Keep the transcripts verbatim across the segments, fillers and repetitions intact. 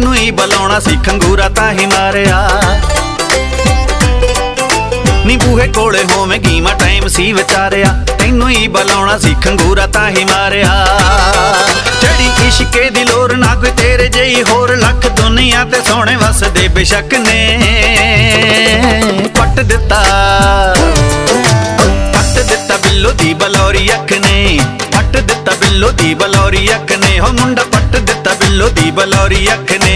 तैनू ही बुलाउणा सी खंगूरा तां ही मारिया। नी बूहे कोले होवेगी मैं टाइम सी विचारिया, तैनू ही बुलाउणा सी खंगूरा तां ही मारिया। जड़ी इश्के दी लोर ना कोई तेरे जेही होर, लख दुनिया ते सोहणे वसदे बेशक ने। पट दिता पट दिता बिल्लो दी बलौरी अख ने, पट दिता बिल्लो दी बलौरी अख ने, हो मुंडा पट दिता बिल्लो दी बलौरी अख ने।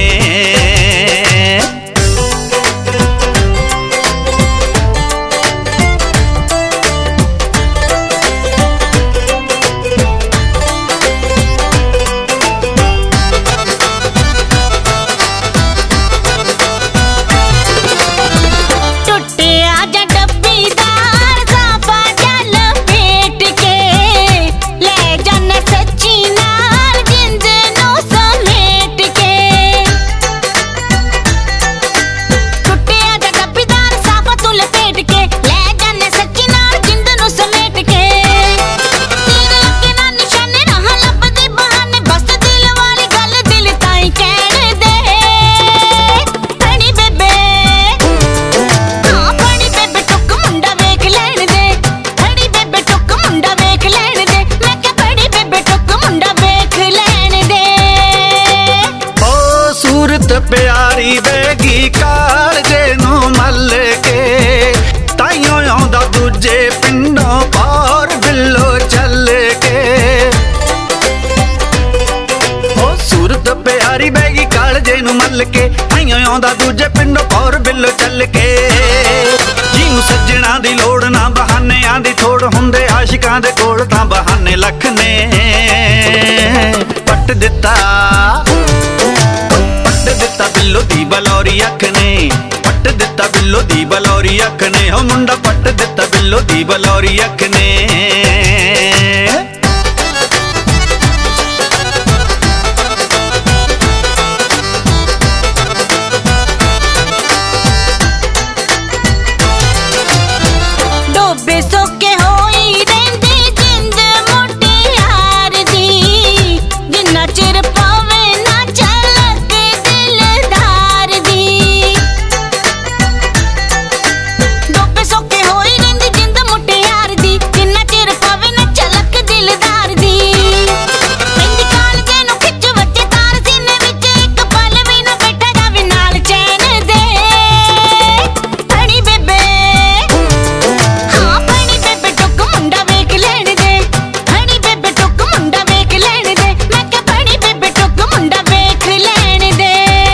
प्यारी बैगी कालजे नू मल के, ताइयों आउंदा दूजे पिंडों पार बिल्लो चल के। ओ सूरत प्यारी बैगी कालजे नू मल के, ताइयों आउंदा दूजे पिंडों पार बिल्लो चल के। जिनू सज्जणा दी लोड़ ना बहानियां दी थोड़, हुंदे आशिकां दे कोल तां बहाने लख ने। पट दिता दिता बिल्लो दी बलौरी अख ने, पट दिता बिल्लो दी बलौरी अख ने, हो मुंडा पट दिता बिल्लो दी बलौरी अख ने। डोबे सोके होई रेंदी जिंद मुटियार दी, जिन्ना चिर पावे ना झलक दिलदार दी। डोबे सोके होई रेंदी जिंद मुटियार दी, जिन्ना चिर पावे ना झलक दिलदार दी। इंदी कालजे नू खिच वजे तार, सीने विच इक पल भी ना बैठा जावे नाल चैन दे। फड़ी बेबे हाँ फड़ी बेबे टुक मुंडा वेख लैण दे, फड़ी बेबे टुक मुंडा वेख लैण दे, मैं क्या फड़ी बेबे टुक मुंडा वेख लैण दे।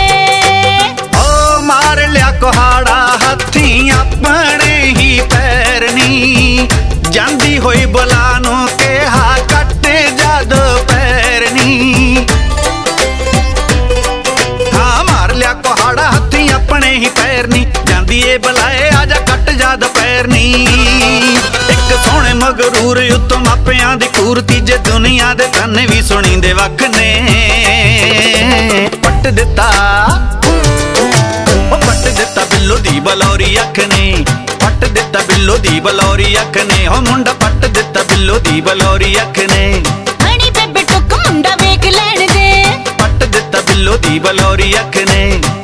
ओ मार लिया कुहाड़ा हथी अपने ही पैरनी, जांदी होई बुला नू कहा कट जादो पैरनी। हाँ मार लिया कुहाड़ा हथी अपने ही पैरनी, जांदी ए बुलाए आजा कट जाद पैरनी। एक सोहणे मगरूर उत्तों मापियां दी कूर, तीजे दुनिया दे ताने भी सुनी दे वख ने। पट दिता ओ पट दिता बिल्लो दी बलौरी अख ने, पट दिता बिल्लो दी बलौरी अख ने, हो मुंडा पट दिता बिल्लो दी बलौरी अख ने। फड़ी बेबे टुक मुंडा वेख लैण दे, पट दिता बिल्लो दी बलौरी अख ने।